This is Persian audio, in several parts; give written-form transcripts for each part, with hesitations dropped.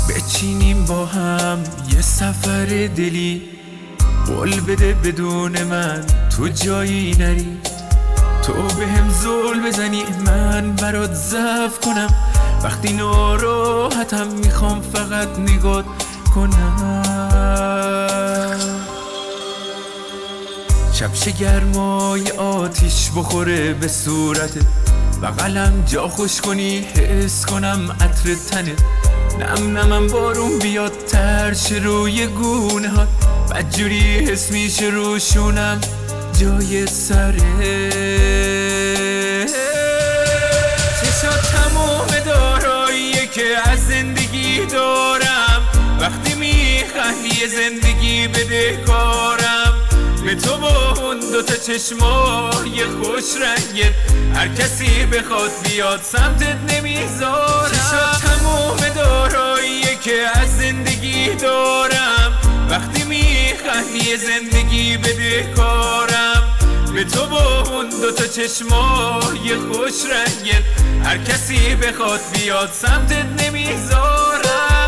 بچینیم با هم یه سفر دلی، قول بده بدون من تو جایی نری. تو به هم زل بزنی من برات ضعف کنم، وقتی ناراحتم میخوام فقط نگات کنم. شب گرمای آتیش بخوره به صورتت، بغلم جا خوش کنی حس کنم عطر تنت. نم نمم بارون بیاد ترش روی گونه ها، بدجوری حس میشه روشونم جای سره. چشات تموم داراییه که از زندگی دارم، وقتی میخندی زندگی بده کارم. به تو با اون دوتا چشمای خوش رنگت، هر کسی بخواد بیاد سمتت نمیذارم. چشات تموم داراییه که از زندگی دارم، وقتی میخندی زندگی بده کارم. به تو با اون دوتا چشمای خوش رنگت، هر کسی بخواد بیاد سمتت نمیذارم.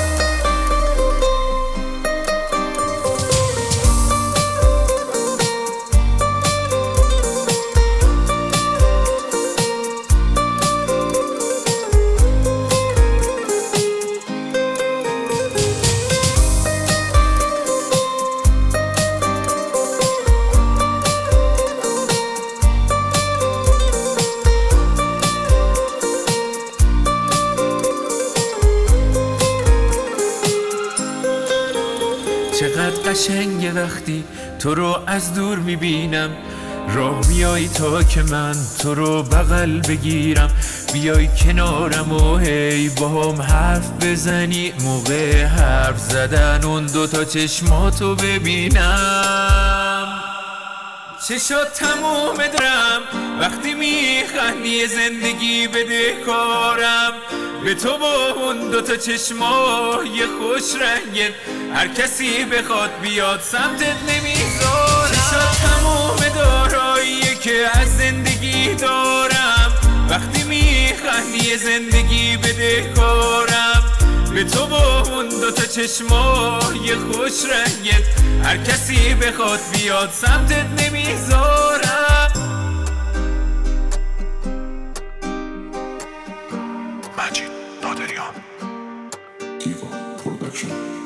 چقدر قشنگه وقتی تو رو از دور میبینم، راه میای تا که من تو رو بغل بگیرم. بیای کنارم و هی با هم حرف بزنی، موقع حرف زدن اون دوتا چشماتو ببینم. چشات تموم دارم وقتی میخندی زندگی بده کارم. به تو با اون دوتا چشمای خوش رنگت، هر کسی بخواد بیاد سمتت نمیذارم. چشات تموم داراییه که از زندگی دارم، وقتی میخندی زندگی بده کارم. به تو با اون دوتا چشمای خوش رنگت، هر کسی بخواد بیاد سمتت نمیذارم. مجید نادریان، دیوا پرودکشن.